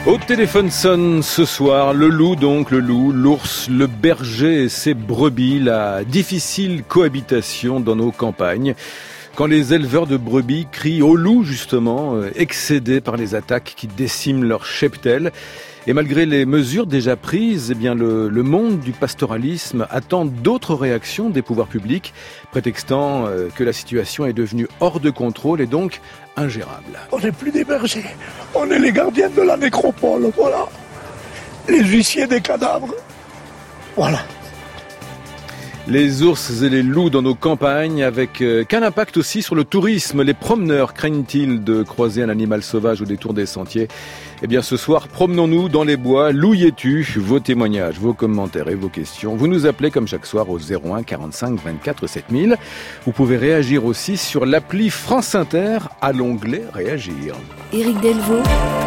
Au téléphone sonne ce soir le loup, l'ours, le berger et ses brebis, la difficile cohabitation dans nos campagnes. Quand les éleveurs de brebis crient au loup justement, excédés par les attaques qui déciment leur cheptel. Et malgré les mesures déjà prises, le monde du pastoralisme attend d'autres réactions des pouvoirs publics, prétextant que la situation est devenue hors de contrôle et donc ingérable. On n'est plus des bergers, on est les gardiens de la nécropole, voilà. Les huissiers des cadavres, voilà. Les ours et les loups dans nos campagnes, avec qu'un impact aussi sur le tourisme. Les promeneurs craignent-ils de croiser un animal sauvage au détour des sentiers ? Eh bien, ce soir, promenons-nous dans les bois. Loup y es-tu ? Vos témoignages, vos commentaires et vos questions. Vous nous appelez comme chaque soir au 01 45 24 7000. Vous pouvez réagir aussi sur l'appli France Inter à l'onglet Réagir. Éric Delvaux.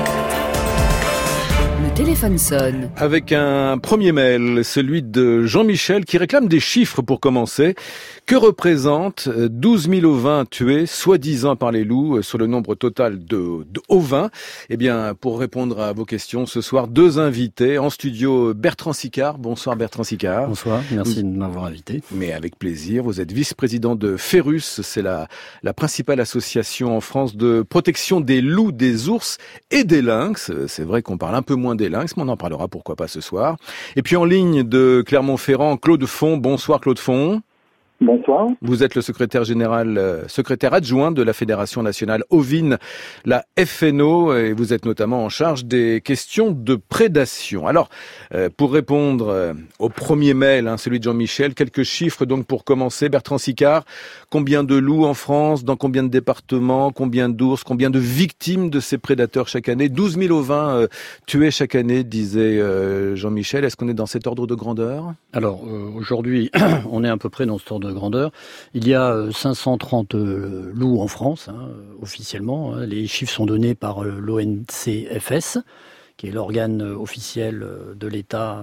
Le téléphone sonne. Avec un premier mail, celui de Jean-Michel, qui réclame des chiffres pour commencer. Que représente 12 000 ovins tués, soi-disant par les loups, sur le nombre total de ovins ? Eh bien, pour répondre à vos questions, ce soir, deux invités. En studio, Bertrand Sicard. Bonsoir Bertrand Sicard. Bonsoir, merci de m'avoir invité. Mais avec plaisir. Vous êtes vice-président de Ferus. C'est la principale association en France de protection des loups, des ours et des lynx. C'est vrai qu'on parle un peu moins des lynx, mais on en parlera pourquoi pas ce soir. Et puis en ligne de Clermont-Ferrand, Claude Font. Bonsoir Claude Font. Bonsoir. Vous êtes le secrétaire adjoint de la Fédération nationale ovine, la FNO, et vous êtes notamment en charge des questions de prédation. Alors, pour répondre au premier mail, celui de Jean-Michel, quelques chiffres donc pour commencer. Bertrand Sicard, combien de loups en France, dans combien de départements, combien d'ours, combien de victimes de ces prédateurs chaque année ? 12 000 ovins tués chaque année, disait Jean-Michel. Est-ce qu'on est dans cet ordre de grandeur ? Alors, aujourd'hui, on est à peu près dans cet ordre de grandeur. Il y a 530 loups en France, officiellement. Les chiffres sont donnés par l'ONCFS, qui est l'organe officiel de l'État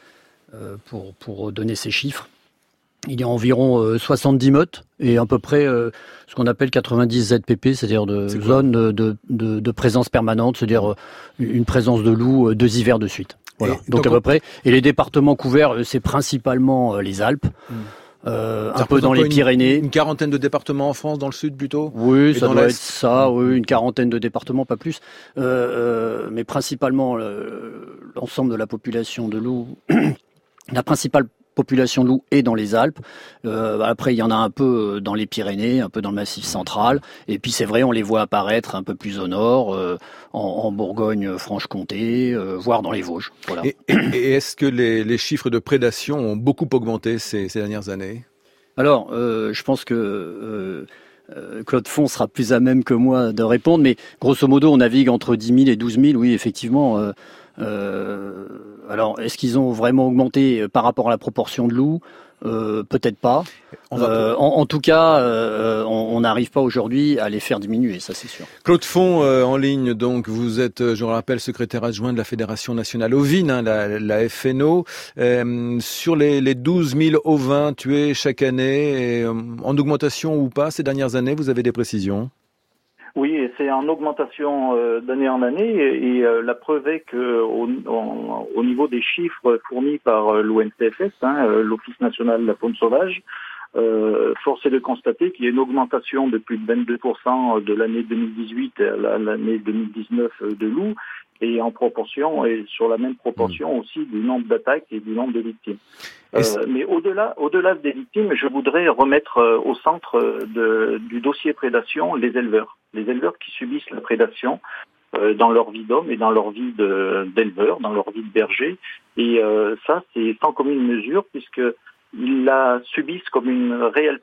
pour donner ces chiffres. Il y a environ 70 meutes et à peu près ce qu'on appelle 90 ZPP, c'est-à-dire de zones de présence permanente, c'est-à-dire une présence de loups 2 hivers de suite. Voilà. Donc à peu près. Et les départements couverts, c'est principalement les Alpes. Un peu dans les Pyrénées. Une quarantaine de départements en France, dans le sud plutôt ? Oui, ça doit être ça, oui, une quarantaine de départements, pas plus. Mais principalement, l'ensemble de la population de loups, la principale population de loups est dans les Alpes. Après, il y en a un peu dans les Pyrénées, un peu dans le Massif central. Et puis c'est vrai, on les voit apparaître un peu plus au nord, en Bourgogne-Franche-Comté, voire dans les Vosges. Voilà. Et est-ce que les chiffres de prédation ont beaucoup augmenté ces dernières années ? Alors, je pense que Claude Font sera plus à même que moi de répondre, mais grosso modo, on navigue entre 10 000 et 12 000, oui, effectivement. Alors, est-ce qu'ils ont vraiment augmenté par rapport à la proportion de loups ? Peut-être pas. En tout cas, on n'arrive pas aujourd'hui à les faire diminuer, ça c'est sûr. Claude Font, en ligne, donc vous êtes, je le rappelle, secrétaire adjoint de la Fédération nationale ovine, la FNO. Sur les 12 000 ovins tués chaque année, en augmentation ou pas ces dernières années, vous avez des précisions ? Oui, et c'est en augmentation d'année en année et la preuve est que au niveau des chiffres fournis par l'ONCFS, l'Office national de la faune sauvage, force est de constater qu'il y a une augmentation de plus de 22% de l'année 2018 à l'année 2019 de loups et en proportion et sur la même proportion aussi du nombre d'attaques et du nombre de victimes. Mais au-delà des victimes, je voudrais remettre au centre du dossier prédation les éleveurs qui subissent la prédation dans leur vie d'homme et dans leur vie d'éleveur, dans leur vie de berger. Et ça, c'est sans commune mesure puisque ils la subissent comme une réelle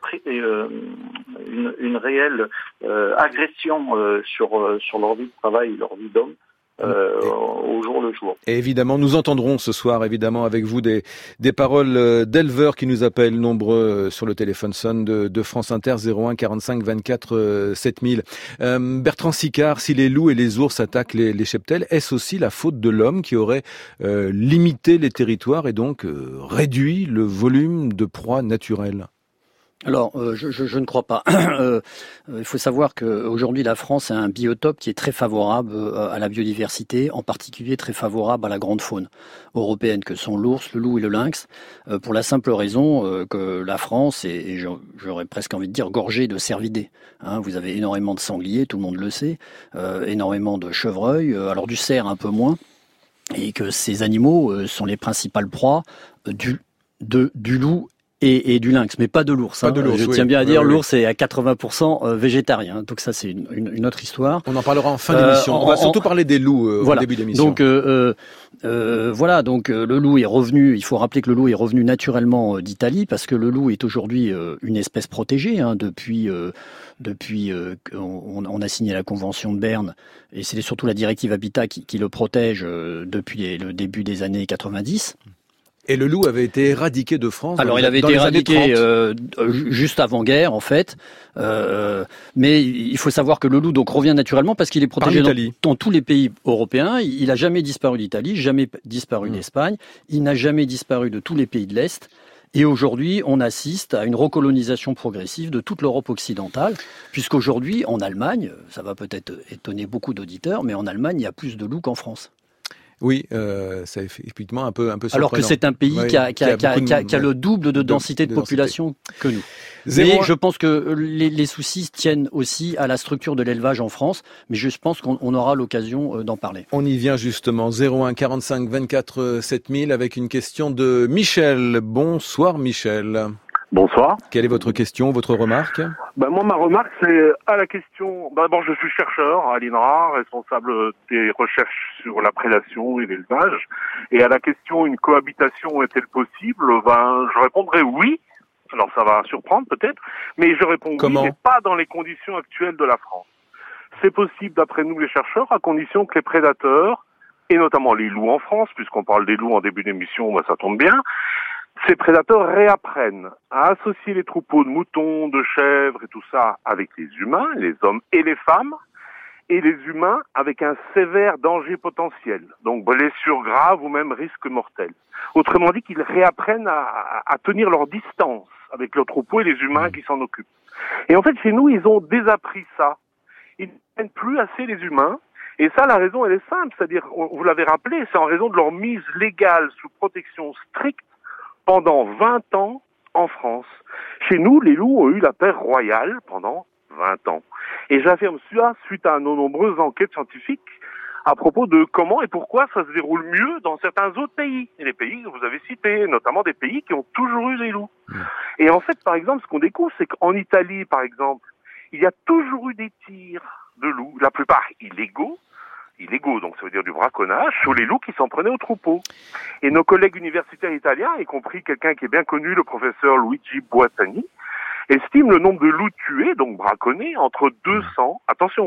agression sur leur vie de travail, leur vie d'homme. Au jour le jour. Et évidemment, nous entendrons ce soir, avec vous, des paroles d'éleveurs qui nous appellent nombreux sur le téléphone sonne de France Inter 01 45 24 7000. Bertrand Sicard, si les loups et les ours attaquent les cheptels, est-ce aussi la faute de l'homme qui aurait limité les territoires et donc réduit le volume de proies naturelles ? Alors, je ne crois pas. Il faut savoir qu'aujourd'hui, la France a un biotope qui est très favorable à la biodiversité, en particulier très favorable à la grande faune européenne, que sont l'ours, le loup et le lynx, pour la simple raison que la France est, j'aurais presque envie de dire, gorgée de cervidés. Hein, vous avez énormément de sangliers, tout le monde le sait, énormément de chevreuils, alors du cerf un peu moins, et que ces animaux sont les principales proies du loup et du lynx, mais pas de l'ours. Pas de l'ours, je tiens bien à dire, l'ours est à 80% végétarien. Donc ça, c'est une autre histoire. On en parlera en fin d'émission. On va surtout parler des loups au début d'émission. Donc voilà, donc le loup est revenu. Il faut rappeler que le loup est revenu naturellement d'Italie parce que le loup est aujourd'hui une espèce protégée depuis qu'on a signé la Convention de Berne, et c'est surtout la directive Habitat qui le protège depuis le début des années 90. Et le loup avait été éradiqué de France. Alors il avait été éradiqué juste avant-guerre en fait, mais il faut savoir que le loup donc revient naturellement parce qu'il est protégé dans tous les pays européens. Il n'a jamais disparu d'Italie, jamais disparu d'Espagne, il n'a jamais disparu de tous les pays de l'Est. Et aujourd'hui, on assiste à une recolonisation progressive de toute l'Europe occidentale, puisqu'aujourd'hui, en Allemagne, ça va peut-être étonner beaucoup d'auditeurs, mais en Allemagne, il y a plus de loups qu'en France. Oui, c'est effectivement un peu surprenant. Alors que c'est un pays qui a le double de densité de population que nous. Mais je pense que les soucis tiennent aussi à la structure de l'élevage en France, mais je pense qu'on aura l'occasion d'en parler. On y vient justement, 01 45 24 7000 avec une question de Michel. Bonsoir Michel. Bonsoir. Quelle est votre question, votre remarque ? Moi, ma remarque, c'est à la question... D'abord, je suis chercheur à l'INRA, responsable des recherches sur la prédation et l'élevage. Et à la question, une cohabitation est-elle possible ? Je répondrai oui. Alors, ça va surprendre peut-être, mais je réponds oui, mais pas dans les conditions actuelles de la France. C'est possible, d'après nous les chercheurs, à condition que les prédateurs, et notamment les loups en France, puisqu'on parle des loups en début d'émission, ça tombe bien, ces prédateurs réapprennent à associer les troupeaux de moutons, de chèvres et tout ça avec les humains, les hommes et les femmes, et les humains avec un sévère danger potentiel, donc blessures graves ou même risque mortel. Autrement dit, qu'ils réapprennent à tenir leur distance avec le troupeau et les humains qui s'en occupent. Et en fait, chez nous, ils ont désappris ça. Ils n'aiment plus assez les humains. Et ça, la raison, elle est simple. C'est-à-dire, vous l'avez rappelé, c'est en raison de leur mise légale sous protection stricte pendant 20 ans en France. Chez nous, les loups ont eu la paix royale pendant 20 ans. Et j'affirme cela suite à nos nombreuses enquêtes scientifiques à propos de comment et pourquoi ça se déroule mieux dans certains autres pays. Et les pays que vous avez cités, notamment des pays qui ont toujours eu des loups. Et en fait, par exemple, ce qu'on découvre, c'est qu'en Italie, par exemple, il y a toujours eu des tirs de loups, la plupart illégaux, donc ça veut dire du braconnage, sur les loups qui s'en prenaient aux troupeaux. Et nos collègues universitaires italiens, y compris quelqu'un qui est bien connu, le professeur Luigi Boattani, estiment le nombre de loups tués, donc braconnés, entre 200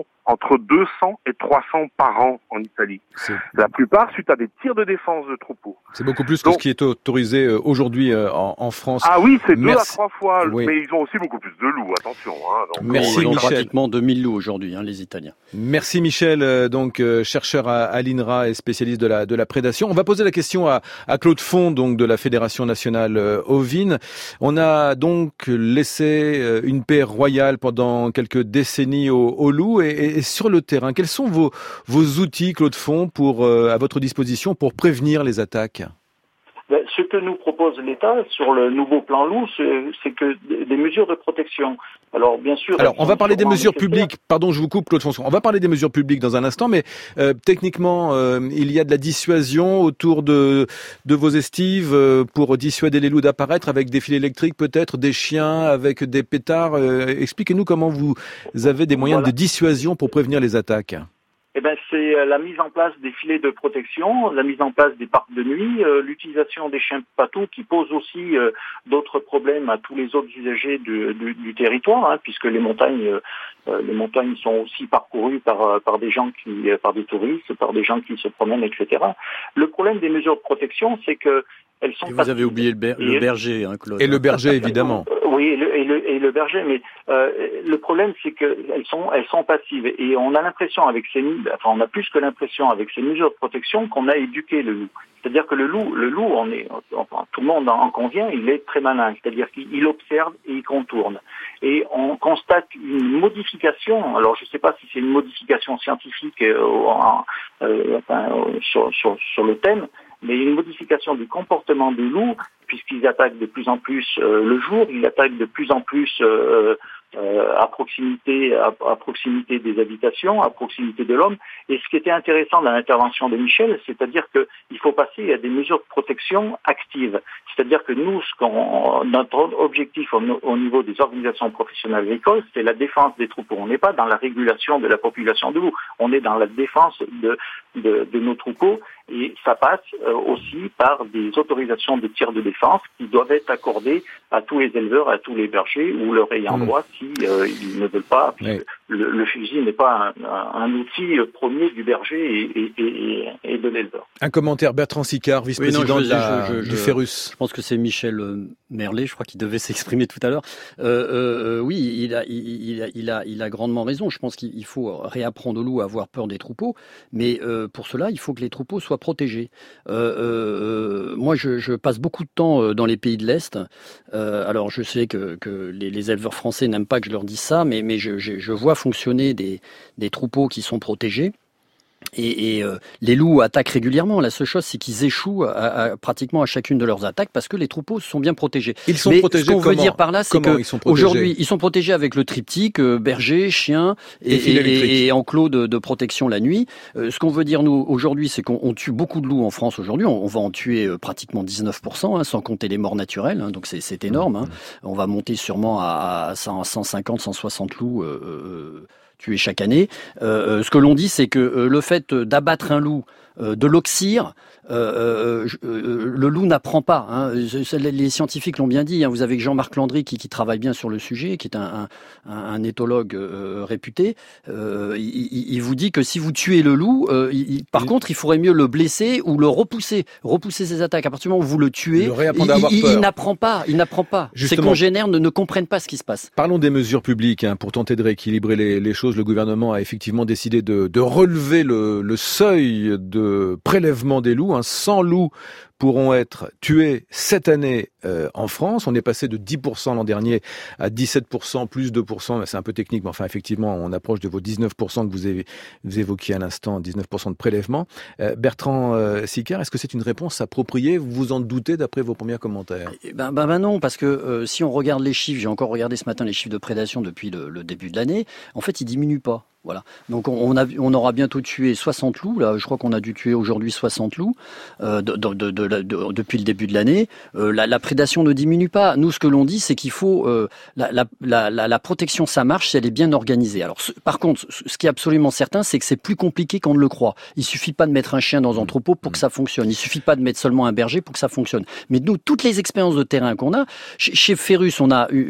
et 300 par an en Italie. La plupart suite à des tirs de défense de troupeaux. C'est beaucoup plus que ce qui est autorisé aujourd'hui en France. Ah oui, c'est 2 à 3 fois, mais ils ont aussi beaucoup plus de loups, attention. Merci ils ont Michel. Pratiquement 2000 loups aujourd'hui, les Italiens. Merci Michel, chercheur à l'INRA et spécialiste de la prédation. On va poser la question à Claude Font, donc de la Fédération nationale ovine. On a donc laissé une paix royale pendant quelques décennies aux loups et sur le terrain, quels sont vos outils, Claude Font, à votre disposition pour prévenir les attaques ? Ce que nous propose l'État sur le nouveau plan loup, c'est que des mesures de protection. Alors, bien sûr... Alors, on va parler des mesures publiques. Pardon, je vous coupe, Claude François. On va parler des mesures publiques dans un instant, mais techniquement, il y a de la dissuasion autour de vos estives pour dissuader les loups d'apparaître avec des fils électriques, peut-être des chiens avec des pétards. Expliquez-nous comment vous avez des moyens de dissuasion pour prévenir les attaques. C'est la mise en place des filets de protection, la mise en place des parcs de nuit, l'utilisation des chiens patous qui posent aussi d'autres problèmes à tous les autres usagers du territoire, puisque les montagnes sont aussi parcourues par des gens par des touristes, par des gens qui se promènent, etc. Le problème des mesures de protection, c'est que elles sont et vous passives. avez oublié le berger, hein, Claude. Et le berger, évidemment. Oui, et le berger, mais le problème c'est que elles sont passives et on a l'impression on a plus que l'impression avec ces mesures de protection qu'on a éduqué le loup. C'est-à-dire que le loup, tout le monde en convient, il est très malin. C'est-à-dire qu'il observe et il contourne. Et on constate une modification. Alors je ne sais pas si c'est une modification scientifique sur le thème, mais une modification du comportement du loup, puisqu'ils attaquent de plus en plus le jour, ils attaquent de plus en plus à proximité des habitations, à proximité de l'homme. Et ce qui était intéressant dans l'intervention de Michel, c'est-à-dire qu'il faut passer à des mesures de protection actives. C'est-à-dire que nous, notre objectif au niveau des organisations professionnelles agricoles, c'est la défense des troupeaux. On n'est pas dans la régulation de la population de loups, on est dans la défense de nos troupeaux. Et ça passe aussi par des autorisations de tir de défense qui doivent être accordées à tous les éleveurs, à tous les bergers ou leur ayant droit si ils ne veulent pas. Oui. Le fusil n'est pas un outil premier du berger et de l'éleveur. Un commentaire, Bertrand Sicard, vice-président du FERUS. Je pense que c'est Michel Merlet, je crois qu'il devait s'exprimer tout à l'heure. Oui, il a grandement raison. Je pense qu'il faut réapprendre au loup à avoir peur des troupeaux, mais pour cela, il faut que les troupeaux soient protégés. Moi, je passe beaucoup de temps dans les pays de l'Est. Alors, je sais que les éleveurs français n'aiment pas que je leur dise ça, mais je vois fonctionner des troupeaux qui sont protégés. Et les loups attaquent régulièrement. La seule chose, c'est qu'ils échouent pratiquement à chacune de leurs attaques parce que les troupeaux sont bien protégés. Ils sont protégés comment ? Ce qu'on veut dire par là, c'est qu'aujourd'hui, ils sont protégés avec le triptyque berger, chien et enclos de protection la nuit. Ce qu'on veut dire nous aujourd'hui, c'est qu'on tue beaucoup de loups en France aujourd'hui. On va en tuer pratiquement 19%, sans compter les morts naturelles. Donc c'est énorme. On va monter sûrement à 150, 160 loups. Tués chaque année. Ce que l'on dit, c'est que le fait d'abattre un loup, de l'oxyre, le loup n'apprend pas. Les scientifiques l'ont bien dit. Vous avez Jean-Marc Landry qui travaille bien sur le sujet, qui est un éthologue réputé. Il vous dit que si vous tuez le loup, par contre, il faudrait mieux le blesser ou le repousser ses attaques. À partir du moment où vous le tuez, il n'apprend pas. Ses congénères ne comprennent pas ce qui se passe. Parlons des mesures publiques. Pour tenter de rééquilibrer les choses, le gouvernement a effectivement décidé de relever le seuil de prélèvement des loups. 100 loups pourront être tués cette année en France. On est passé de 10% l'an dernier à 17%, plus 2%. C'est un peu technique, mais enfin, effectivement, on approche de vos 19% que vous évoquiez à l'instant, 19% de prélèvement. Bertrand Sicard, est-ce que c'est une réponse appropriée ? Vous vous en doutez d'après vos premiers commentaires ? Ben non, parce que si on regarde les chiffres, j'ai encore regardé ce matin les chiffres de prédation depuis le début de l'année, en fait, ils diminuent pas. Voilà. Donc on aura bientôt tué 60 loups. Là, je crois qu'on a dû tuer aujourd'hui 60 loups depuis le début de l'année. La prédation ne diminue pas. Nous, ce que l'on dit, c'est qu'il faut la protection, ça marche si elle est bien organisée. Alors, par contre, ce qui est absolument certain, c'est que c'est plus compliqué qu'on ne le croit. Il suffit pas de mettre un chien dans un troupeau pour que ça fonctionne. Il suffit pas de mettre seulement un berger pour que ça fonctionne. Mais nous, toutes les expériences de terrain qu'on a, chez FERUS, on a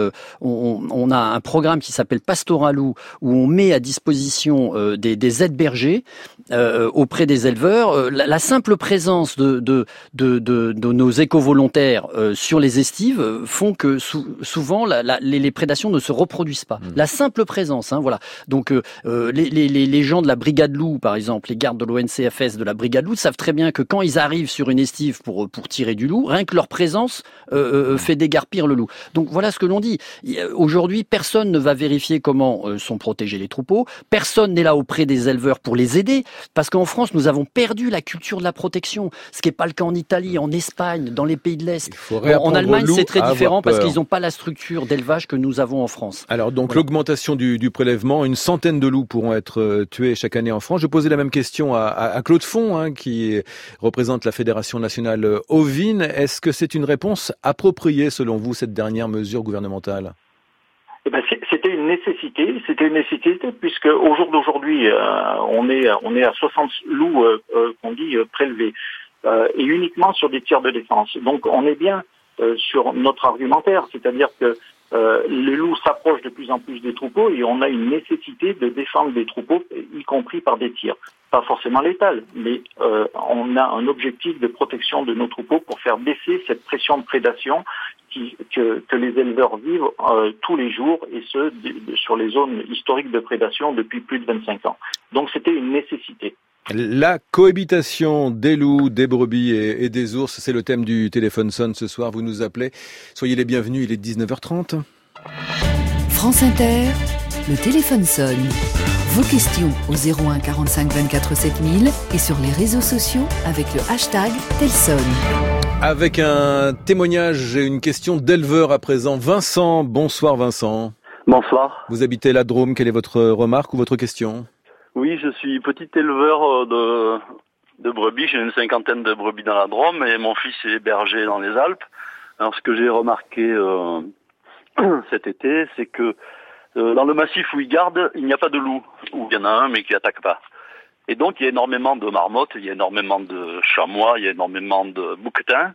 un programme qui s'appelle Pastorat Loup, où on met à disposition des aides bergers auprès des éleveurs. La simple présence de nos éco-volontaires sur les estives font que souvent les prédations ne se reproduisent pas. La simple présence, voilà. Donc les gens de la brigade loup, par exemple, les gardes de l'ONCFS de la brigade loup, savent très bien que quand ils arrivent sur une estive pour tirer du loup, rien que leur présence fait dégarpir le loup. Donc voilà ce que l'on dit. Aujourd'hui, personne ne va vérifier comment sont protégés les troupeaux. Personne n'est là auprès des éleveurs pour les aider, parce qu'en France, nous avons perdu la culture de la protection, ce qui n'est pas le cas en Italie, en Espagne, dans les pays de l'Est. En Allemagne, c'est très différent parce qu'ils n'ont pas la structure d'élevage que nous avons en France. Alors donc l'augmentation du prélèvement, 100 de loups pourront être tués chaque année en France. Je posais la même question à Claude Font, qui représente la Fédération nationale ovine. Est-ce que c'est une réponse appropriée selon vous, cette dernière mesure gouvernementale ? C'était une nécessité puisque au jour d'aujourd'hui, on est à 60 loups qu'on dit prélevés et uniquement sur des tirs de défense. Donc on est bien sur notre argumentaire, c'est-à-dire que les loups s'approchent de plus en plus des troupeaux et on a une nécessité de défendre des troupeaux, y compris par des tirs. Pas forcément létales, mais on a un objectif de protection de nos troupeaux pour faire baisser cette pression de prédation que les éleveurs vivent tous les jours, et sur les zones historiques de prédation depuis plus de 25 ans. Donc c'était une nécessité. La cohabitation des loups, des brebis et des ours, c'est le thème du téléphone sonne ce soir. Vous nous appelez. Soyez les bienvenus, il est 19h30. France Inter, le téléphone sonne. Vos questions au 01 45 24 7000 et sur les réseaux sociaux avec le hashtag Telson. Avec un témoignage et une question d'éleveur à présent. Vincent, bonsoir Vincent. Bonsoir. Vous habitez la Drôme, quelle est votre remarque ou votre question ? Oui, je suis petit éleveur de brebis. J'ai une 50aine de brebis dans la Drôme et mon fils est berger dans les Alpes. Alors ce que j'ai remarqué cet été, c'est que dans le massif où il garde, il n'y a pas de loup. Ou il y en a un mais qui attaque pas. Et donc il y a énormément de marmottes, il y a énormément de chamois, il y a énormément de bouquetins.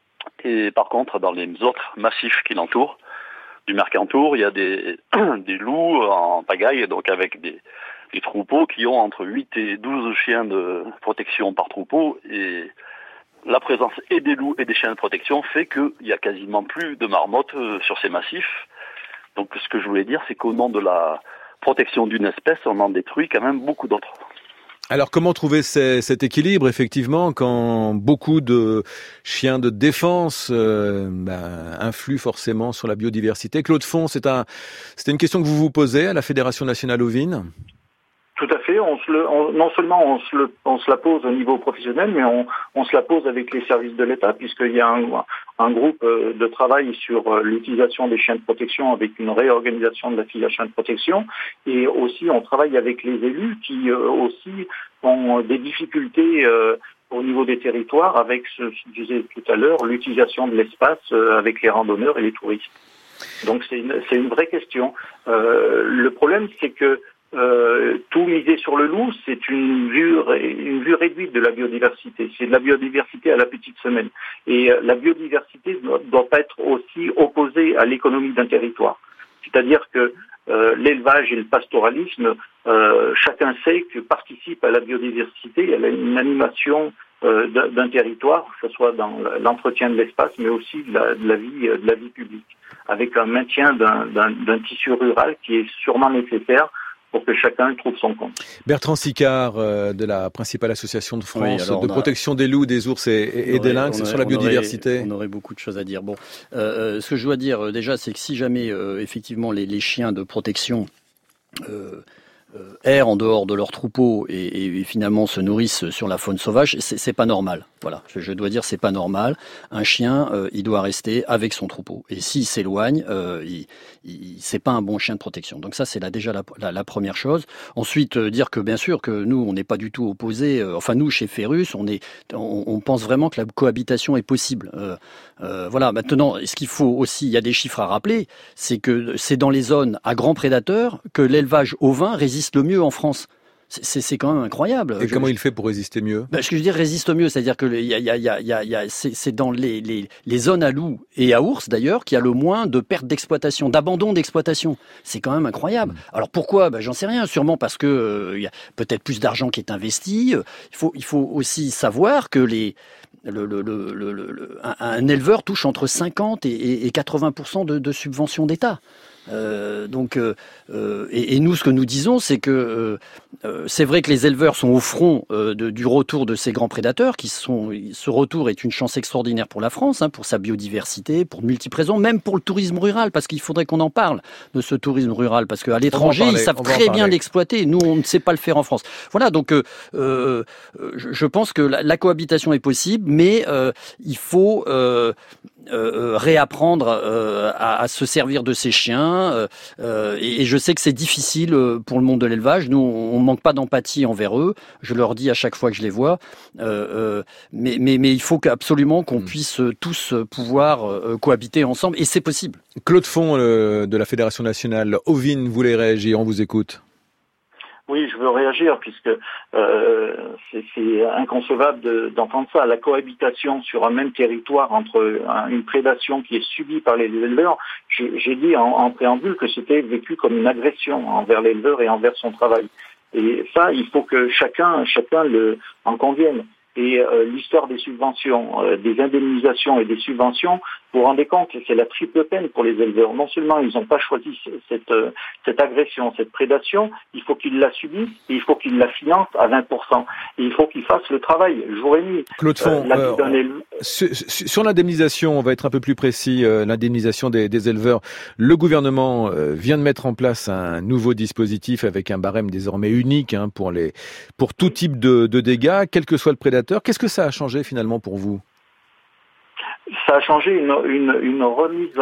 Et par contre, dans les autres massifs qui l'entourent, du Mercantour, il y a des loups en pagaille, donc avec des troupeaux qui ont entre 8 et 12 chiens de protection par troupeau, et la présence et des loups et des chiens de protection fait qu'il y a quasiment plus de marmottes sur ces massifs. Donc ce que je voulais dire, c'est qu'au nom de la protection d'une espèce, on en détruit quand même beaucoup d'autres. Alors comment trouver cet équilibre, effectivement, quand beaucoup de chiens de défense influent forcément sur la biodiversité? Claude Font, c'était une question que vous vous posez à la Fédération nationale ovine? Tout à fait. Non seulement on se la pose au niveau professionnel, mais on se la pose avec les services de l'État, puisqu'il y a un groupe de travail sur l'utilisation des chiens de protection avec une réorganisation de la filière chiens de protection. Et aussi, on travaille avec les élus qui aussi ont des difficultés au niveau des territoires avec, ce que je disais tout à l'heure, l'utilisation de l'espace avec les randonneurs et les touristes. Donc c'est une vraie question. Le problème, c'est que tout miser sur le loup, c'est une vue réduite de la biodiversité. C'est de la biodiversité à la petite semaine. Et la biodiversité doit pas être aussi opposée à l'économie d'un territoire. C'est-à-dire que l'élevage et le pastoralisme, chacun sait que participe à la biodiversité, à l'animation d'un territoire, que ce soit dans l'entretien de l'espace, mais aussi de la vie publique, avec un maintien d'un tissu rural qui est sûrement nécessaire pour que chacun trouve son compte. Bertrand Sicard, de la principale association de France de protection des loups, des ours et des lynx sur la biodiversité. On aurait beaucoup de choses à dire. Bon, ce que je dois dire déjà, c'est que si jamais effectivement les chiens de protection errent en dehors de leur troupeau et finalement se nourrissent sur la faune sauvage, c'est pas normal. Voilà, je dois dire, c'est pas normal. Un chien, il doit rester avec son troupeau. Et s'il s'éloigne, c'est pas un bon chien de protection. Donc ça, c'est déjà la première chose. Ensuite, dire que bien sûr que nous, on n'est pas du tout opposés. Enfin, nous, chez Ferrus, on pense vraiment que la cohabitation est possible. Voilà. Maintenant, ce qu'il faut aussi, il y a des chiffres à rappeler, c'est que c'est dans les zones à grands prédateurs que l'élevage ovin résiste le mieux en France. C'est quand même incroyable. Et comment il fait pour résister mieux? Ce que je veux dire, résiste mieux, c'est-à-dire que c'est dans les zones à loups et à ours d'ailleurs qu'il y a le moins de pertes d'exploitation, d'abandon d'exploitation. C'est quand même incroyable. Alors pourquoi? J'en sais rien. Sûrement parce que il y a peut-être plus d'argent qui est investi. Il faut aussi savoir que un éleveur touche entre 50 et 80% de subventions d'État. Et nous, ce que nous disons, c'est que c'est vrai que les éleveurs sont au front du retour de ces grands prédateurs. Ce retour est une chance extraordinaire pour la France, pour sa biodiversité, pour de multiples raisons, même pour le tourisme rural, parce qu'il faudrait qu'on en parle de ce tourisme rural, parce qu'à l'étranger, ils savent très bien l'exploiter. Nous, on ne sait pas le faire en France. Voilà, donc je pense que la cohabitation est possible, mais il faut réapprendre à se servir de ces chiens, et je sais que c'est difficile pour le monde de l'élevage. Nous, on manque pas d'empathie envers eux, je leur dis à chaque fois que je les vois, mais il faut absolument qu'on puisse tous pouvoir cohabiter ensemble, et c'est possible. Claude Font de la Fédération nationale ovine voulait réagir, on vous écoute. Oui, je veux réagir puisque c'est inconcevable d'entendre ça. La cohabitation sur un même territoire entre une prédation qui est subie par les éleveurs, j'ai dit en préambule que c'était vécu comme une agression envers l'éleveur et envers son travail. Et ça, il faut que chacun en convienne. Et l'histoire des subventions, des indemnisations et des subventions, vous vous rendez compte que c'est la triple peine pour les éleveurs. Non seulement ils n'ont pas choisi cette agression, cette prédation, il faut qu'ils la subissent et il faut qu'ils la financent à 20%. Et il faut qu'ils fassent le travail jour et nuit. Claude Font, sur l'indemnisation, on va être un peu plus précis, l'indemnisation des éleveurs. Le gouvernement vient de mettre en place un nouveau dispositif avec un barème désormais unique pour tout type de dégâts, quel que soit le prédateur. Qu'est-ce que ça a changé finalement pour vous ? Ça a changé une remise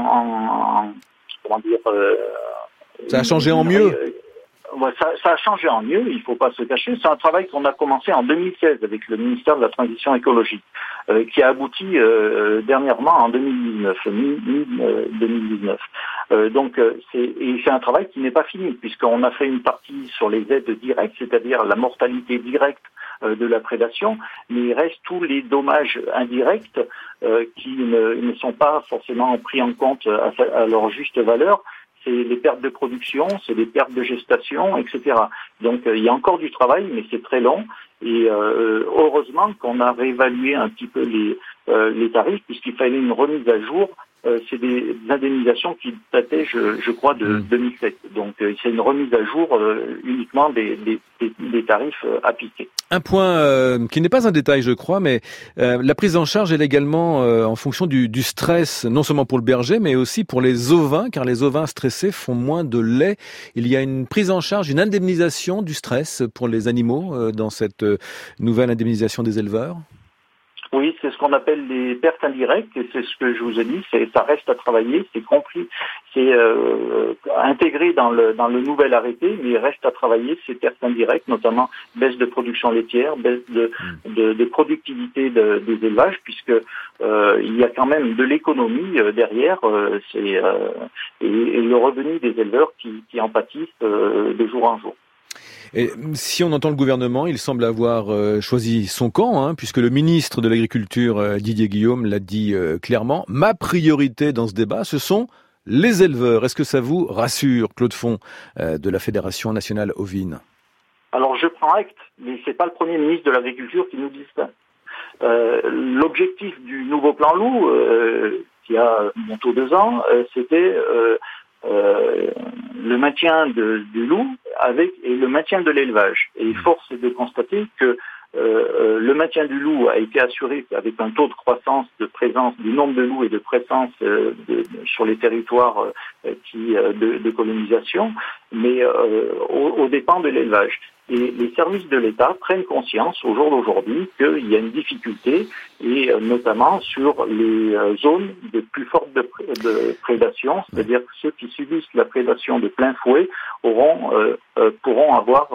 comment dire ça a changé en mieux. Ça a changé en mieux, il ne faut pas se cacher. C'est un travail qu'on a commencé en 2016 avec le ministère de la Transition écologique, qui a abouti dernièrement en 2019, mi-2019. Donc c'est un travail qui n'est pas fini, puisqu'on a fait une partie sur les aides directes, c'est-à-dire la mortalité directe de la prédation, mais il reste tous les dommages indirects qui ne sont pas forcément pris en compte à leur juste valeur. C'est les pertes de production, c'est les pertes de gestation, etc. Donc il y a encore du travail, mais c'est très long. Et heureusement qu'on a réévalué un petit peu les tarifs, puisqu'il fallait une remise à jour. C'est des indemnisations qui dataient, je crois, de 2007. Donc c'est une remise à jour uniquement des tarifs appliqués. Un point qui n'est pas un détail, je crois, mais la prise en charge est également en fonction du stress, non seulement pour le berger, mais aussi pour les ovins, car les ovins stressés font moins de lait. Il y a une prise en charge, une indemnisation du stress pour les animaux dans cette nouvelle indemnisation des éleveurs. Oui, c'est ce qu'on appelle les pertes indirectes, et c'est ce que je vous ai dit, ça reste à travailler, c'est compris, c'est intégré dans le nouvel arrêté, mais il reste à travailler ces pertes indirectes, notamment baisse de production laitière, baisse de productivité des élevages, puisque il y a quand même de l'économie derrière, et le revenu des éleveurs qui en pâtissent de jour en jour. Et si on entend le gouvernement, il semble avoir choisi son camp, puisque le ministre de l'Agriculture, Didier Guillaume, l'a dit clairement. Ma priorité dans ce débat, ce sont les éleveurs. Est-ce que ça vous rassure, Claude Font, de la Fédération nationale ovine ? Alors je prends acte, mais c'est pas le Premier ministre de l'Agriculture qui nous dit ça. L'objectif du nouveau plan loup, qui a bientôt 2 ans, c'était le maintien du loup et le maintien de l'élevage. Et force est de constater que le maintien du loup a été assuré avec un taux de croissance, de présence du nombre de loups et de présence sur les territoires de colonisation, mais aux dépens de l'élevage. Et les services de l'État prennent conscience au jour d'aujourd'hui qu'il y a une difficulté, et notamment sur les zones de plus forte de prédation, c'est-à-dire que ceux qui subissent la prédation de plein fouet pourront avoir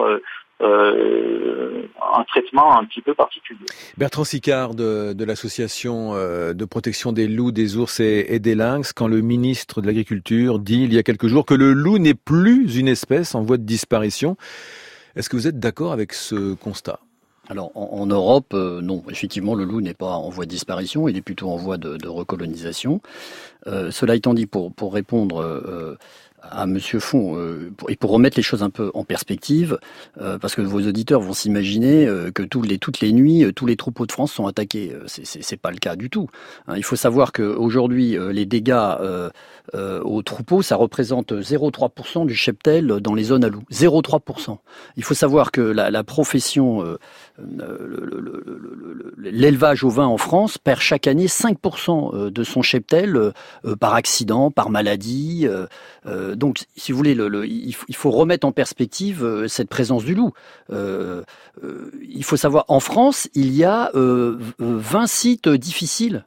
un traitement un petit peu particulier. Bertrand Sicard de l'association de protection des loups, des ours et des lynx, quand le ministre de l'Agriculture dit il y a quelques jours que le loup n'est plus une espèce en voie de disparition. Est-ce que vous êtes d'accord avec ce constat ? Alors en Europe, non, effectivement le loup n'est pas en voie de disparition, il est plutôt en voie de recolonisation. Cela étant dit, pour répondre à Monsieur Font, et pour remettre les choses un peu en perspective, parce que vos auditeurs vont s'imaginer que toutes les nuits, tous les troupeaux de France sont attaqués. C'est pas le cas du tout. Il faut savoir qu'aujourd'hui, les dégâts aux troupeaux, ça représente 0,3% du cheptel dans les zones à loups. 0,3%. Il faut savoir que la profession, l'élevage ovin en France perd chaque année 5% de son cheptel par accident, par maladie. Donc, si vous voulez, il faut remettre en perspective cette présence du loup. Il faut savoir, en France, il y a 20 sites difficiles.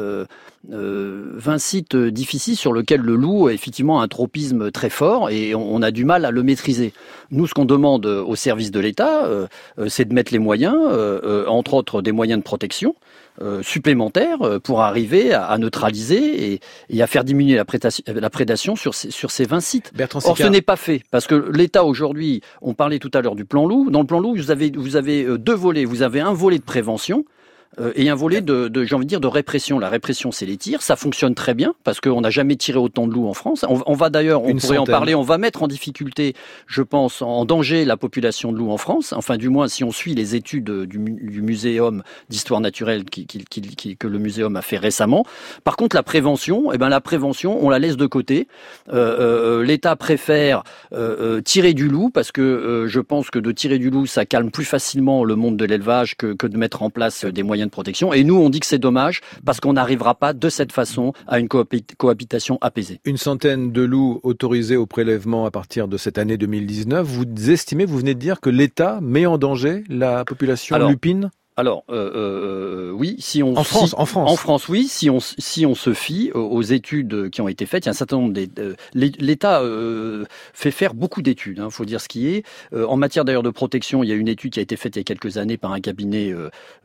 20 sites difficiles sur lesquels le loup a effectivement un tropisme très fort et on a du mal à le maîtriser. Nous, ce qu'on demande aux services de l'État, c'est de mettre les moyens, entre autres des moyens de protection, supplémentaires pour arriver à neutraliser et à faire diminuer la prédation sur ces 20 sites. Or, ce n'est pas fait, parce que l'État aujourd'hui, on parlait tout à l'heure du plan loup. Dans le plan loup, vous avez 2 volets. Vous avez un volet de prévention et un volet j'ai envie de dire, de répression. La répression, c'est les tirs. Ça fonctionne très bien parce qu'on n'a jamais tiré autant de loups en France. On va d'ailleurs, on pourrait en parler, on va mettre en difficulté, je pense, en danger la population de loups en France. Enfin, du moins, si on suit les études du Muséum d'histoire naturelle que le Muséum a fait récemment. Par contre, la prévention, on la laisse de côté. L'État préfère tirer du loup parce que je pense que de tirer du loup, ça calme plus facilement le monde de l'élevage que de mettre en place des moyens de protection. Et nous, on dit que c'est dommage parce qu'on n'arrivera pas de cette façon à une cohabitation apaisée. Une centaine de loups autorisés au prélèvement à partir de cette année 2019. Vous venez de dire que l'État met en danger la population lupine ? Alors, oui, En France, oui, si on se fie aux études qui ont été faites, il y a un certain nombre l'État fait faire beaucoup d'études, faut dire ce qui est. En matière d'ailleurs de protection, il y a une étude qui a été faite il y a quelques années par un cabinet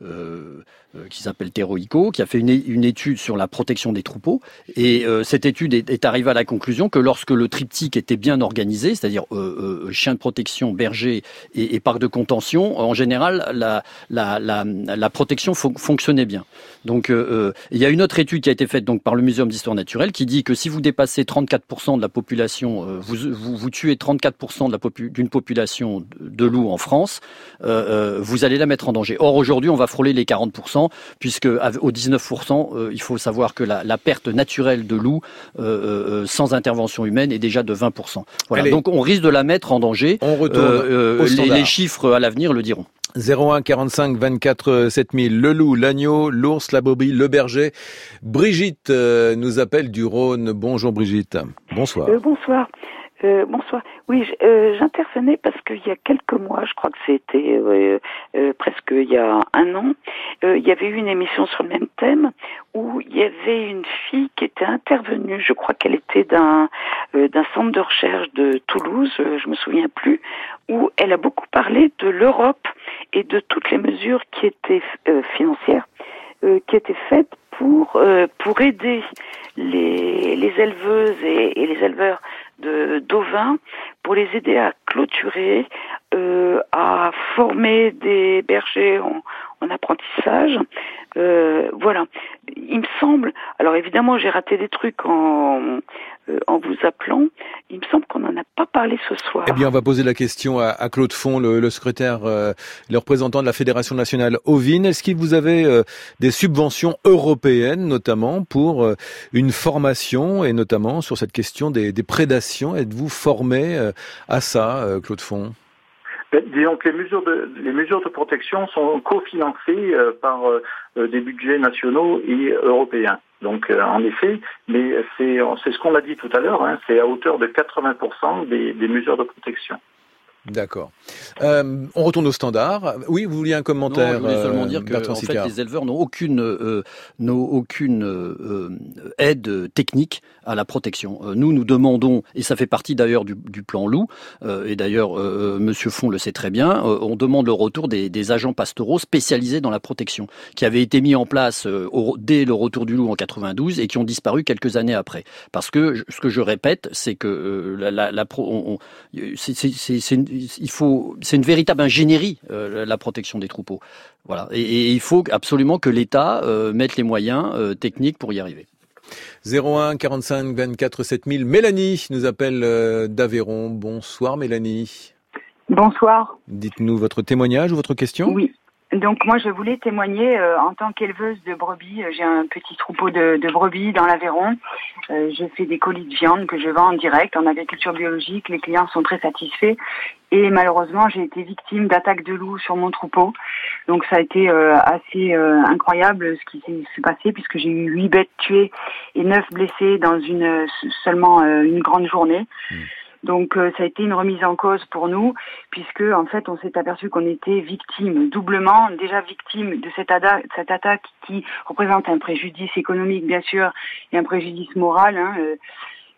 qui s'appelle Teroico, qui a fait une étude sur la protection des troupeaux. Et cette étude est arrivée à la conclusion que lorsque le triptyque était bien organisé, c'est-à-dire chien de protection, berger et parc de contention, en général, la protection fonctionnait bien. Donc, il y a une autre étude qui a été faite donc par le Muséum d'histoire naturelle qui dit que si vous dépassez 34% de la population, vous tuez 34% d'une population de loups en France, vous allez la mettre en danger. Or, aujourd'hui, on va frôler les 40%, puisque au 19%, il faut savoir que la perte naturelle de loups sans intervention humaine est déjà de 20%. Voilà. Donc, on risque de la mettre en danger. On retourne au standard. Les chiffres à l'avenir le diront. 01 45 24 7000, le loup, l'agneau, l'ours, la brebis, le berger. Brigitte nous appelle du Rhône. Bonjour Brigitte. Bonsoir. Bonsoir. Bonsoir. Oui, j'intervenais parce qu'il y a quelques mois, je crois que c'était presque il y a un an, il y avait eu une émission sur le même thème où il y avait une fille qui était intervenue, je crois qu'elle était d'un centre de recherche de Toulouse, je me souviens plus, où elle a beaucoup parlé de l'Europe et de toutes les mesures qui étaient financières, qui étaient faites pour aider les éleveuses et les éleveurs d'ovins, pour les aider à clôturer, à former des bergers en apprentissage. Voilà. Il me semble, alors évidemment j'ai raté des trucs en vous appelant, il me semble qu'on n'en a pas parlé ce soir. Eh bien, on va poser la question à Claude Font, le secrétaire, le représentant de la Fédération nationale ovine. Est-ce que vous avez des subventions européennes, notamment pour une formation, et notamment sur cette question des prédations? Êtes-vous formé à ça, Claude Font? Disons que les mesures de protection sont cofinancées par des budgets nationaux et européens. Donc, en effet, mais c'est ce qu'on a dit tout à l'heure, c'est à hauteur de 80% des mesures de protection. D'accord. On retourne au standard. Oui, vous vouliez un commentaire? Non, je voulais seulement dire que en fait, les éleveurs n'ont aucune aide technique à la protection. Nous demandons, et ça fait partie d'ailleurs du plan loup, et d'ailleurs Monsieur Font le sait très bien, on demande le retour des agents pastoraux spécialisés dans la protection, qui avaient été mis en place dès le retour du loup en 92 et qui ont disparu quelques années après. Parce que ce que je répète, c'est que c'est une véritable ingénierie, la protection des troupeaux. Voilà. Et il faut absolument que l'État mette les moyens techniques pour y arriver. 01 45 24 7000. Mélanie nous appelle d'Aveyron. Bonsoir Mélanie. Bonsoir. Dites-nous votre témoignage ou votre question. Oui. Donc moi je voulais témoigner en tant qu'éleveuse de brebis. J'ai un petit troupeau de brebis dans l'Aveyron. Je fais des colis de viande que je vends en direct en agriculture biologique. Les clients sont très satisfaits. Et malheureusement j'ai été victime d'attaques de loups sur mon troupeau. Donc ça a été assez incroyable ce qui s'est passé puisque j'ai eu 8 bêtes tuées et 9 blessées dans seulement une grande journée. Donc ça a été une remise en cause pour nous, puisque en fait on s'est aperçu qu'on était victime, doublement, déjà victime de cette attaque qui représente un préjudice économique bien sûr et un préjudice moral.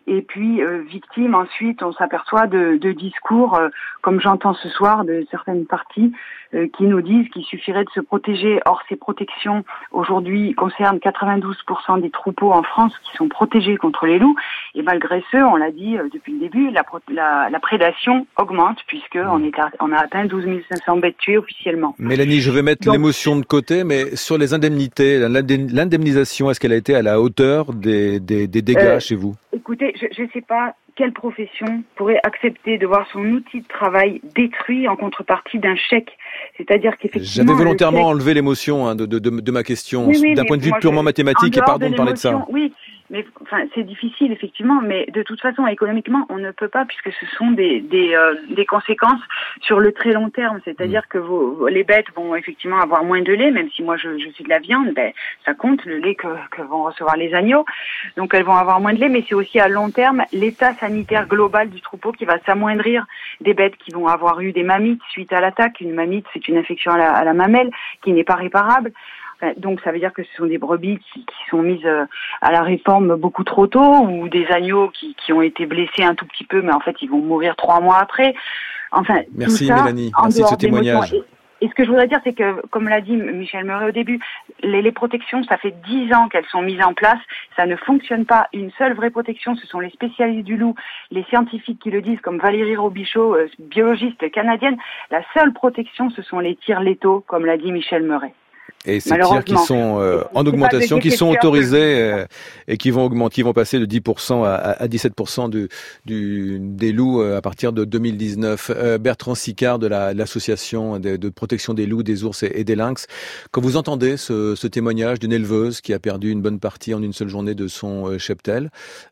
Et puis, victime, ensuite, on s'aperçoit de discours, comme j'entends ce soir, de certaines parties, qui nous disent qu'il suffirait de se protéger. Or, ces protections, aujourd'hui, concernent 92% des troupeaux en France qui sont protégés contre les loups. Et malgré ce, on l'a dit depuis le début, la prédation augmente, puisqu'on a atteint 12 500 bêtes tuées officiellement. Mélanie, je vais mettre l'émotion de côté, mais sur les indemnités, l'indemnisation, est-ce qu'elle a été à la hauteur des dégâts chez vous ? Écoutez, je ne sais pas quelle profession pourrait accepter de voir son outil de travail détruit en contrepartie d'un chèque. C'est-à-dire qu'effectivement... J'avais volontairement enlevé l'émotion de ma question, d'un point de vue purement mathématique, et pardon de parler de ça. Oui, mais enfin, c'est difficile, effectivement, mais de toute façon, économiquement, on ne peut pas, puisque ce sont des conséquences sur le très long terme. C'est-à-dire que les bêtes vont effectivement avoir moins de lait, même si moi je suis de la viande, ça compte, le lait que vont recevoir les agneaux. Donc elles vont avoir moins de lait, mais c'est aussi à long terme l'état sanitaire global du troupeau qui va s'amoindrir. Des bêtes qui vont avoir eu des mammites suite à l'attaque. Une mammite, c'est une infection à la mamelle qui n'est pas réparable. Donc ça veut dire que ce sont des brebis qui sont mises à la réforme beaucoup trop tôt, ou des agneaux qui ont été blessés un tout petit peu, mais en fait ils vont mourir 3 mois après. Enfin, merci tout ça, Mélanie, merci de ce témoignage. Et ce que je voudrais dire, c'est que, comme l'a dit Michel Meuret au début, les protections, ça fait 10 ans qu'elles sont mises en place. Ça ne fonctionne pas. Une seule vraie protection, ce sont les spécialistes du loup, les scientifiques qui le disent, comme Valérie Robichaud, biologiste canadienne. La seule protection, ce sont les tirs létaux, comme l'a dit Michel Meuret. Et ces tirs qui sont en augmentation, qui sont autorisés et qui vont passer de 10% à 17% des loups à partir de 2019. Bertrand Sicard de l'association de protection des loups, des ours et des lynx. Quand vous entendez ce témoignage d'une éleveuse qui a perdu une bonne partie en une seule journée de son cheptel,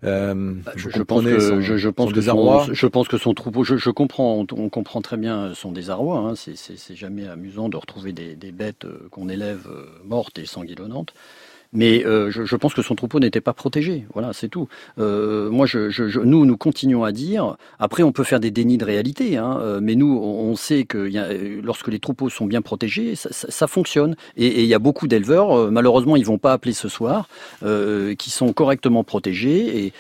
je pense que son troupeau, je comprends, on comprend très bien son désarroi. Hein, c'est jamais amusant de retrouver des bêtes qu'on élève morte et sanguinolente. Mais je pense que son troupeau n'était pas protégé. Voilà, c'est tout. Moi, nous continuons à dire. Après, on peut faire des dénis de réalité, hein, mais nous, on sait que lorsque les troupeaux sont bien protégés, ça fonctionne. Et il y a beaucoup d'éleveurs, malheureusement, ils vont pas appeler ce soir, qui sont correctement protégés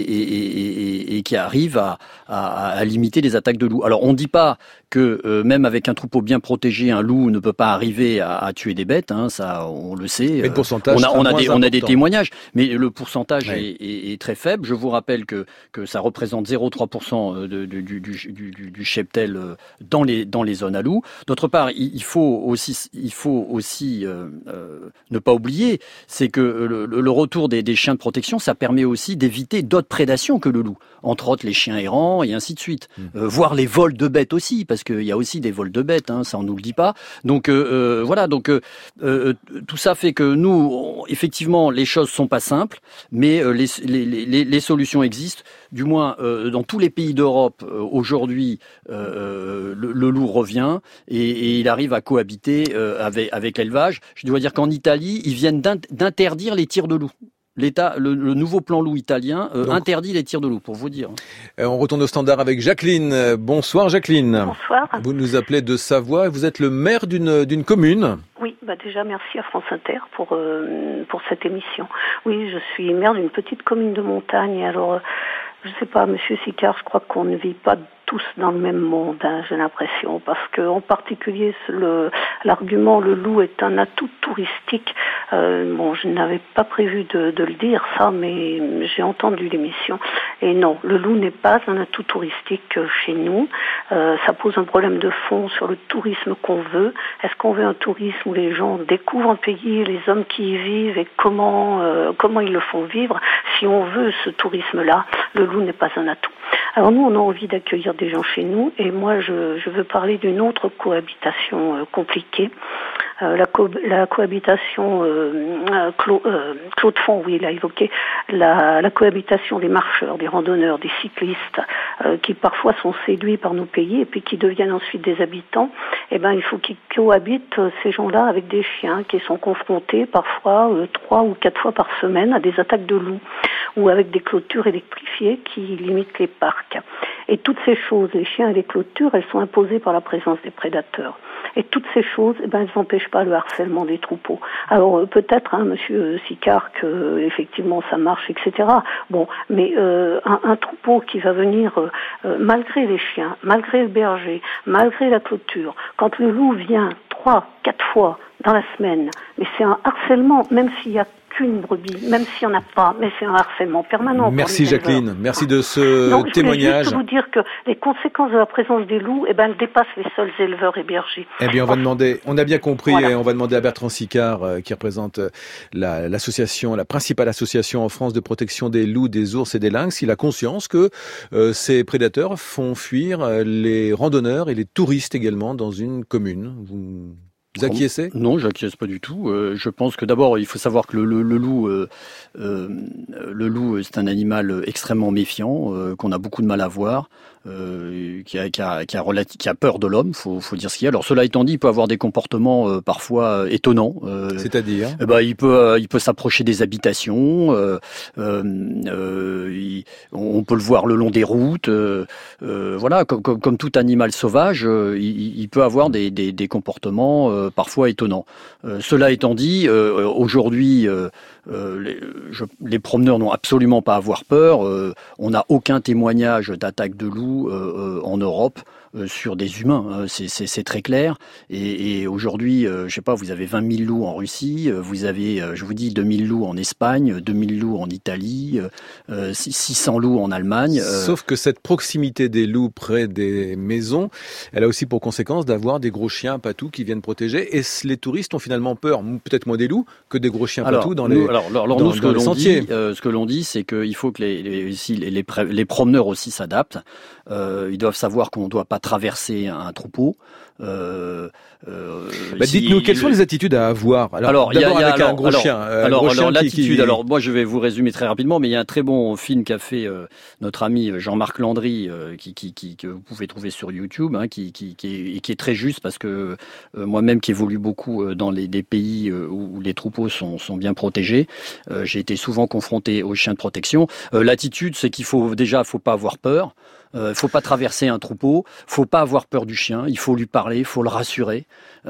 et qui arrivent à limiter les attaques de loups. Alors, on dit pas que même avec un troupeau bien protégé, un loup ne peut pas arriver à tuer des bêtes. Hein, ça, on le sait. Mais le pourcentage, on a des témoignages, mais le pourcentage est très faible. Je vous rappelle que ça représente 0,3% du cheptel dans les zones à loups. D'autre part, il faut aussi ne pas oublier, c'est que le retour des chiens de protection, ça permet aussi d'éviter d'autres prédations que le loup. Entre autres, les chiens errants et ainsi de suite. Voire les vols de bêtes aussi, parce qu'il y a aussi des vols de bêtes, hein, ça on nous le dit pas. Donc voilà, tout ça fait que nous, effectivement, les choses sont pas simples, mais les solutions existent. Du moins, dans tous les pays d'Europe, aujourd'hui, le loup revient et il arrive à cohabiter avec l'élevage. Je dois dire qu'en Italie, ils viennent d'interdire les tirs de loup. L'État, le nouveau plan loup italien interdit les tirs de loup, pour vous dire. On retourne au standard avec Jacqueline. Bonsoir Jacqueline. Bonsoir. Vous nous appelez de Savoie, vous êtes le maire d'une commune. Oui, déjà merci à France Inter pour cette émission. Oui, je suis maire d'une petite commune de montagne. Alors, je sais pas, Monsieur Sicard, je crois qu'on ne vit pas tous dans le même monde, hein, j'ai l'impression, parce que en particulier l'argument le loup est un atout touristique. Je n'avais pas prévu de le dire ça, mais j'ai entendu l'émission. Et non, le loup n'est pas un atout touristique chez nous. Ça pose un problème de fond sur le tourisme qu'on veut. Est-ce qu'on veut un tourisme où les gens découvrent un pays, les hommes qui y vivent et comment ils le font vivre? Si on veut ce tourisme-là, le loup n'est pas un atout. Alors nous, on a envie d'accueillir des gens chez nous, et moi, je veux parler d'une autre cohabitation compliquée. La cohabitation, Claude Font, oui, il a évoqué la cohabitation des marcheurs, des randonneurs, des cyclistes, qui parfois sont séduits par nos pays et puis qui deviennent ensuite des habitants. Eh ben, il faut qu'ils cohabitent, ces gens-là, avec des chiens qui sont confrontés parfois 3 ou 4 fois par semaine à des attaques de loups, ou avec des clôtures électrifiées qui limitent les parcs. Et toutes ces choses, les chiens et les clôtures, elles sont imposées par la présence des prédateurs. Et toutes ces choses, elles n'empêchent pas le harcèlement des troupeaux. Alors peut-être, Monsieur Sicard, que effectivement ça marche, etc. Bon, mais un troupeau qui va venir malgré les chiens, malgré le berger, malgré la clôture, quand le loup vient 3-4 fois dans la semaine, mais c'est un harcèlement, même s'il y a qu'une brebis, même s'il n'y en a pas, mais c'est un harcèlement permanent. Merci Jacqueline, merci de ce témoignage. Je voulais juste vous dire que les conséquences de la présence des loups, elles dépassent les seuls éleveurs et bergers. Eh bien, on a bien compris, voilà. Et on va demander à Bertrand Sicard, qui représente l'association, la principale association en France de protection des loups, des ours et des lynx, s'il a conscience que ces prédateurs font fuir les randonneurs et les touristes également dans une commune. Vous acquiescez ? Non, j'acquiesce pas du tout. Je pense que d'abord, il faut savoir que le loup, c'est un animal extrêmement méfiant, qu'on a beaucoup de mal à voir, qui a peur de l'homme, faut dire ce qu'il y a. Alors cela étant dit, il peut avoir des comportements parfois étonnants. C'est-à-dire il peut s'approcher des habitations. On peut le voir le long des routes. Voilà, comme tout animal sauvage, il peut avoir des comportements parfois étonnants. Cela étant dit, aujourd'hui, les promeneurs n'ont absolument pas à avoir peur. On n'a aucun témoignage d'attaque de loups en Europe sur des humains, c'est très clair. Et aujourd'hui, je sais pas, vous avez 20 000 loups en Russie, vous avez, je vous dis, 2000 loups en Espagne, 2000 loups en Italie, 600 loups en Allemagne. Sauf que cette proximité des loups près des maisons, elle a aussi pour conséquence d'avoir des gros chiens patous qui viennent protéger. Et les touristes ont finalement peur, peut-être moins des loups, que des gros chiens patous dans les sentiers. Ce que l'on dit, c'est qu'il faut que les promeneurs aussi s'adaptent. Ils doivent savoir qu'on ne doit pas traverser un troupeau. Dites-nous quelles sont les attitudes à avoir. Alors un gros chien. L'attitude. Alors moi je vais vous résumer très rapidement, mais il y a un très bon film qu'a fait notre ami Jean-Marc Landry, que vous pouvez trouver sur YouTube, qui est très juste parce que moi-même qui évolue beaucoup dans des pays où les troupeaux sont bien protégés, j'ai été souvent confronté aux chiens de protection. L'attitude, c'est qu'il faut pas avoir peur. Faut pas traverser un troupeau, faut pas avoir peur du chien, il faut lui parler, il faut le rassurer,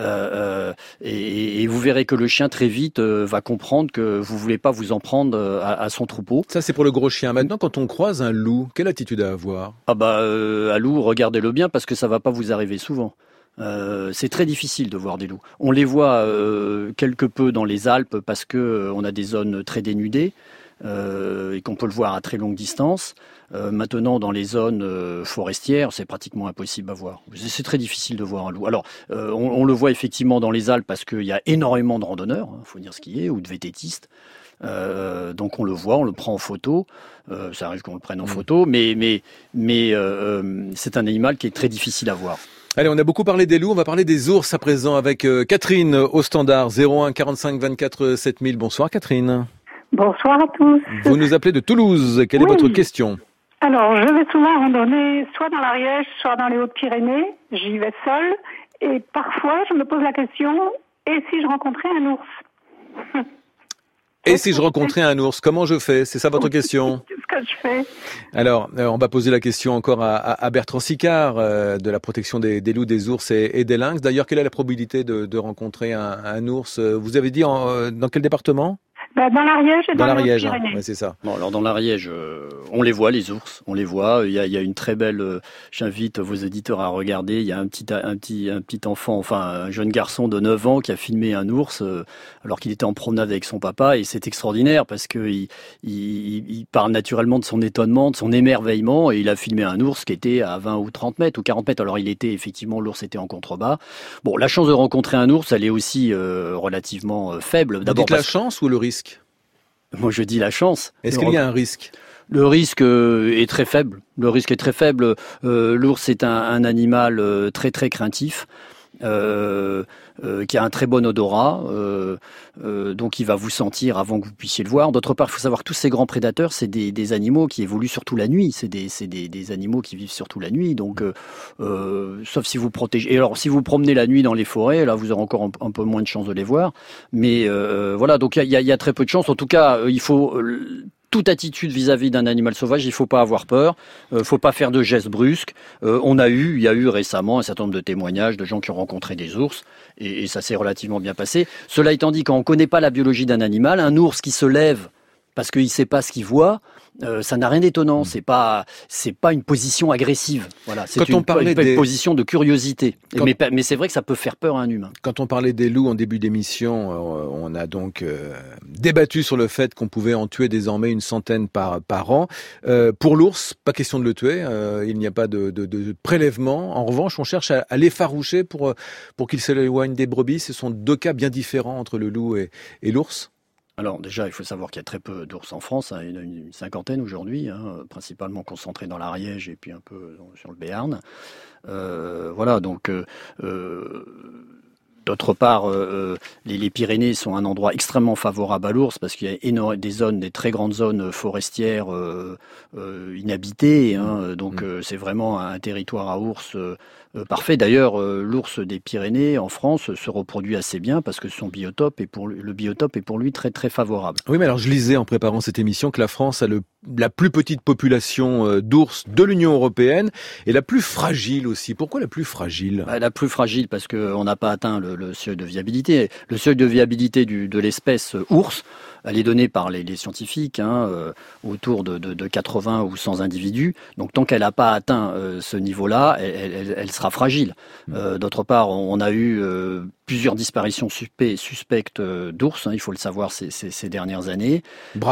et vous verrez que le chien très vite va comprendre que vous voulez pas vous en prendre à son troupeau. Ça c'est pour le gros chien. Maintenant, quand on croise un loup, quelle attitude à avoir ? Un loup, regardez-le bien parce que ça va pas vous arriver souvent. C'est très difficile de voir des loups. On les voit quelque peu dans les Alpes parce que on a des zones très dénudées. Et qu'on peut le voir à très longue distance. Maintenant, dans les zones forestières, c'est pratiquement impossible à voir. C'est très difficile de voir un loup. Alors, on le voit effectivement dans les Alpes parce qu'il y a énormément de randonneurs, faut dire ce qui est, ou de vététistes. Donc on le voit, on le prend en photo. Ça arrive qu'on le prenne en photo, mais c'est un animal qui est très difficile à voir. Allez, on a beaucoup parlé des loups, on va parler des ours à présent avec Catherine au standard 01 45 24 7000. Bonsoir Catherine. Bonsoir à tous. Vous nous appelez de Toulouse. Quelle est votre question ? Alors, je vais souvent randonner soit dans l'Ariège, soit dans les Hautes-Pyrénées. J'y vais seule. Et parfois, je me pose la question, et si je rencontrais un ours ? Et si je rencontrais un ours, comment je fais ? C'est ça votre question ? Qu'est-ce que je fais ? Alors, on va poser la question encore à Bertrand Sicard de la protection des loups, des ours et des lynx. D'ailleurs, quelle est la probabilité de rencontrer un ours ? Vous avez dit dans quel département ? Dans l'Ariège et dans l'Ariège, Pyrénées. Ouais, c'est ça. Bon, alors dans l'Ariège, on les voit, les ours, on les voit. Il y a une très belle. J'invite vos éditeurs à regarder. Il y a un petit enfant, enfin un jeune garçon de 9 ans qui a filmé un ours alors qu'il était en promenade avec son papa, et c'est extraordinaire parce que il parle naturellement de son étonnement, de son émerveillement, et il a filmé un ours qui était à 20 ou 30 mètres ou 40 mètres. Alors l'ours était en contrebas. Bon, la chance de rencontrer un ours, elle est aussi relativement faible. Vous dites la chance ou le risque ? Moi, je dis la chance. Est-ce qu'il y a un risque ? Le risque est très faible. L'ours est un animal très très craintif. Qui a un très bon odorat, donc il va vous sentir avant que vous puissiez le voir. D'autre part, il faut savoir que tous ces grands prédateurs, c'est des animaux qui évoluent surtout la nuit. C'est des animaux qui vivent surtout la nuit. Donc, sauf si vous protégez. Et alors, si vous promenez la nuit dans les forêts, là, vous aurez encore un peu moins de chances de les voir. Mais voilà, donc il y a très peu de chances. En tout cas, il faut toute attitude vis-à-vis d'un animal sauvage, il faut pas avoir peur, faut pas faire de gestes brusques. Il y a eu récemment un certain nombre de témoignages de gens qui ont rencontré des ours et ça s'est relativement bien passé. Cela étant dit, quand on connaît pas la biologie d'un animal, un ours qui se lève parce qu'il sait pas ce qu'il voit, ça n'a rien d'étonnant. C'est pas une position agressive. Voilà, c'est une position de curiosité. Mais c'est vrai que ça peut faire peur à un humain. Quand on parlait des loups en début d'émission, on a donc débattu sur le fait qu'on pouvait en tuer désormais une centaine par an. Pour l'ours, pas question de le tuer. Il n'y a pas de prélèvement. En revanche, on cherche à l'effaroucher pour qu'il s'éloigne des brebis. Ce sont deux cas bien différents entre le loup et l'ours. Alors déjà, il faut savoir qu'il y a très peu d'ours en France, il y en a une cinquantaine aujourd'hui, principalement concentrés dans l'Ariège et puis un peu sur le Béarn. D'autre part, les Pyrénées sont un endroit extrêmement favorable à l'ours parce qu'il y a des très grandes zones forestières inhabitées. C'est vraiment un territoire à ours parfait. D'ailleurs, l'ours des Pyrénées en France se reproduit assez bien parce que le biotope est pour lui très très favorable. Oui, mais alors je lisais en préparant cette émission que la France a la plus petite population d'ours de l'Union européenne et la plus fragile aussi. Pourquoi la plus fragile ? La plus fragile parce qu'on n'a pas atteint le seuil de viabilité. Le seuil de viabilité de l'espèce ours, elle est donnée par les scientifiques, autour de 80 ou 100 individus. Donc tant qu'elle n'a pas atteint ce niveau-là, elle sera fragile. D'autre part, on a eu plusieurs disparitions suspectes d'ours, il faut le savoir, ces dernières années. Braconnés ?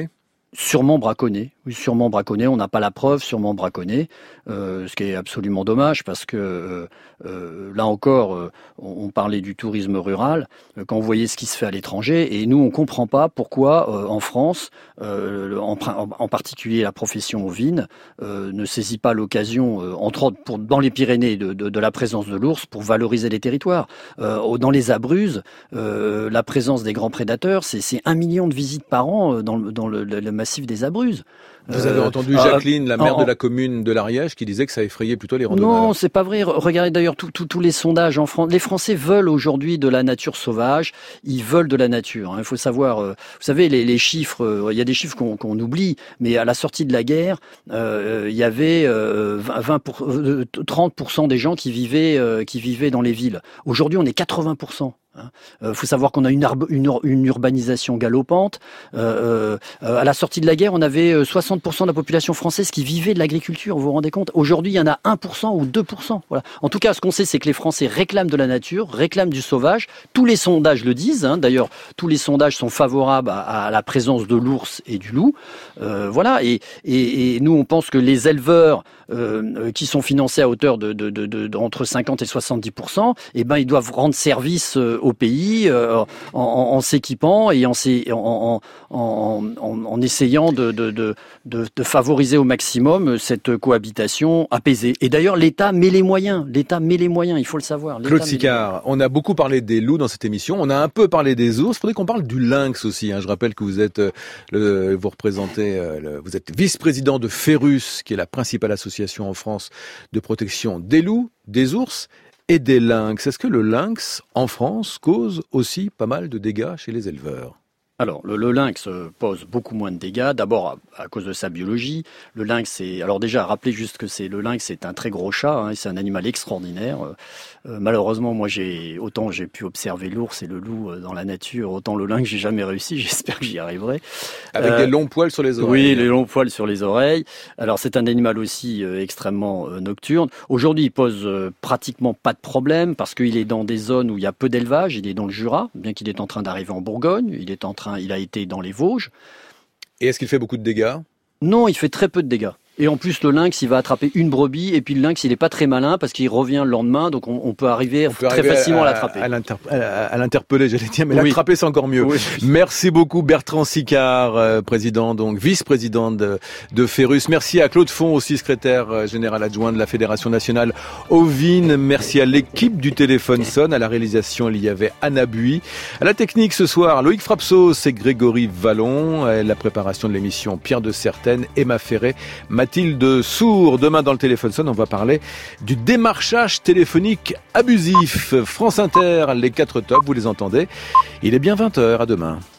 Sûrement braconné. Oui, sûrement braconné. On n'a pas la preuve, sûrement braconné. Ce qui est absolument dommage parce que là encore, on parlait du tourisme rural. Quand vous voyez ce qui se fait à l'étranger, et nous on comprend pas pourquoi en France, en particulier la profession ovine, ne saisit pas l'occasion, entre autres dans les Pyrénées, de la présence de l'ours pour valoriser les territoires. Dans les Abruzzes, la présence des grands prédateurs, c'est 1 million de visites par an dans le massif des Abruzzes. Vous avez entendu Jacqueline, la maire de la commune de l'Ariège, qui disait que ça effrayait plutôt les randonneurs. Non, c'est pas vrai. Regardez d'ailleurs tous les sondages en France. Les Français veulent aujourd'hui de la nature sauvage. Ils veulent de la nature. Il faut savoir, vous savez, les chiffres. Il y a des chiffres qu'on oublie, mais à la sortie de la guerre, il y avait 30% des gens qui vivaient dans les villes. Aujourd'hui, on est 80%. Faut savoir qu'on a une urbanisation galopante. À la sortie de la guerre, on avait 60% de la population française qui vivait de l'agriculture. Vous vous rendez compte ? Aujourd'hui, il y en a 1% ou 2%. Voilà. En tout cas, ce qu'on sait, c'est que les Français réclament de la nature, réclament du sauvage. Tous les sondages le disent. D'ailleurs, tous les sondages sont favorables à la présence de l'ours et du loup. Voilà. Et nous, on pense que les éleveurs qui sont financés à hauteur entre 50 et 70%, ils doivent rendre service au pays en s'équipant et en essayant de favoriser au maximum cette cohabitation apaisée. Et d'ailleurs, l'État met les moyens, il faut le savoir. Claude Sicard, on a beaucoup parlé des loups dans cette émission, on a un peu parlé des ours, il faudrait qu'on parle du lynx aussi. Je rappelle que vous êtes vous êtes vice-président de Ferrus, qui est la principale association en France de protection des loups, des ours et des lynx. Est-ce que le lynx, en France, cause aussi pas mal de dégâts chez les éleveurs ? Alors, le lynx pose beaucoup moins de dégâts, d'abord à cause de sa biologie. Le lynx, alors déjà, rappelez juste que le lynx, c'est un très gros chat, c'est un animal extraordinaire. Malheureusement, moi, autant j'ai pu observer l'ours et le loup dans la nature, autant le lynx, j'ai jamais réussi, j'espère que j'y arriverai. Avec des longs poils sur les oreilles. Oui, les longs poils sur les oreilles. Alors, c'est un animal aussi extrêmement nocturne. Aujourd'hui, il pose pratiquement pas de problème, parce qu'il est dans des zones où il y a peu d'élevage, il est dans le Jura, bien qu'il est en train d'arriver en Bourgogne, il a été dans les Vosges. Et est-ce qu'il fait beaucoup de dégâts ? Non, il fait très peu de dégâts. Et en plus, le lynx, il va attraper une brebis, et puis le lynx, il est pas très malin parce qu'il revient le lendemain, donc on peut arriver très facilement à l'attraper. À l'interpeller, j'allais dire, mais l'attraper, c'est encore mieux. Oui. Merci beaucoup, Bertrand Sicard, président, donc vice-président de Ferrus. Merci à Claude Font, aussi secrétaire général adjoint de la Fédération nationale ovine. Merci à l'équipe du Téléphone Sonne. À la réalisation, il y avait Anna Buis. À la technique ce soir, Loïc Frapsos et Grégory Vallon. À la préparation de l'émission, Pierre de Certaine, Emma Ferré, Mathilde Sour. Demain dans le Téléphone Sonne, on va parler du démarchage téléphonique abusif. France Inter, les 4 tops, vous les entendez. Il est bien 20h, à demain.